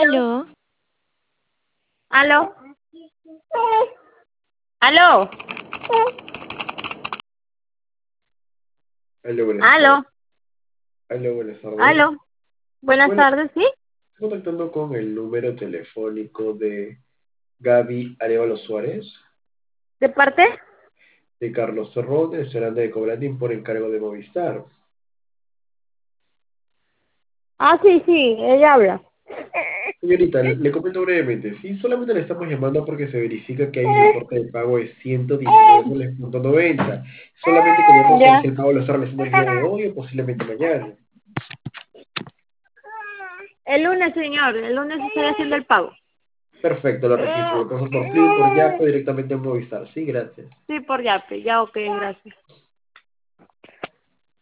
Aló, Aló, aló, aló, Aló, buenas tardes. aló, Aló, buenas tardes. aló. Buenas Hola, tardes, ¿sí? estoy contactando con el número telefónico de Gaby Arevalo Suárez, ¿De parte? de Carlos Torrón, el restaurante de Cobrandín por encargo de Movistar. Ah, sí, sí, ella habla. Señorita, le comento brevemente, sí, solamente le estamos llamando porque se verifica que hay un importe de pago de 119,90 soles. Solamente queríamos saber Ya. si el pago lo está realizando el día de hoy o posiblemente mañana. El lunes, señor, el lunes estoy haciendo el pago. Perfecto, lo registro, lo paso por Plin, por Yapo, directamente en Movistar. Sí, gracias. Sí, por Yape, ya, ok, gracias.